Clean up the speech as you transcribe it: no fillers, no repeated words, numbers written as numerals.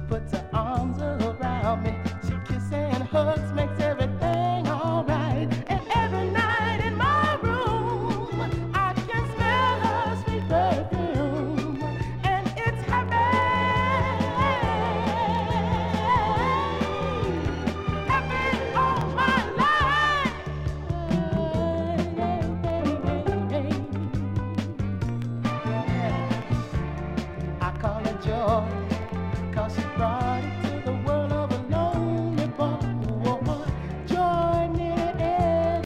puts her arms around me. She kisses and hugs, makes everything alright. And every night in my room, I can smell her sweet perfume. And it's happy all my life. I call her joy.